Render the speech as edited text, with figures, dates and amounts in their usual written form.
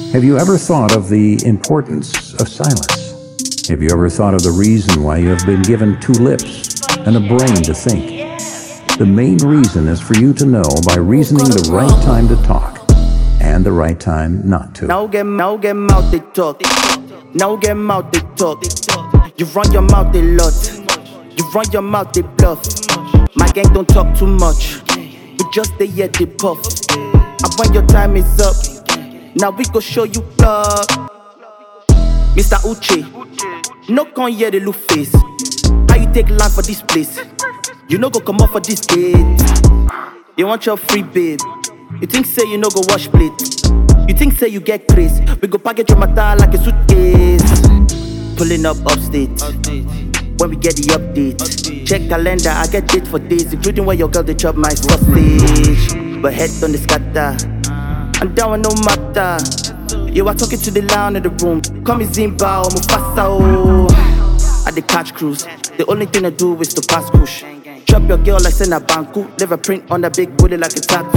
Have you ever thought of the importance of silence? Have you ever thought of the reason why you have been given two lips and a brain to think? The main reason is for you to know by reasoning the right time to talk and the right time not to. Now get mouth they talk. Now get mouth they talk. You run your mouth a lot. You run your mouth they bluff. My gang don't talk too much. We just stay here they puff. And when your time is up, now we go show you love. Mr. Uche, no con hear the look face. How you take land for this place? You no go come up for this date. You want your free babe. You think say you no go wash plate. You think say you get grace. We go package your matter like a suitcase. Pulling up upstate. When we get the update. Check calendar, I get date for days, including where your girl they chop my sausage. But head on the scatter. I'm down with no matter. You are talking to the lion in the room. Call me Zimba or Mufasa. Oh. At the catch cruise, the only thing I do is to pass push. Chop your girl like Sena Banku. Leave a print on the big booty like a tattoo.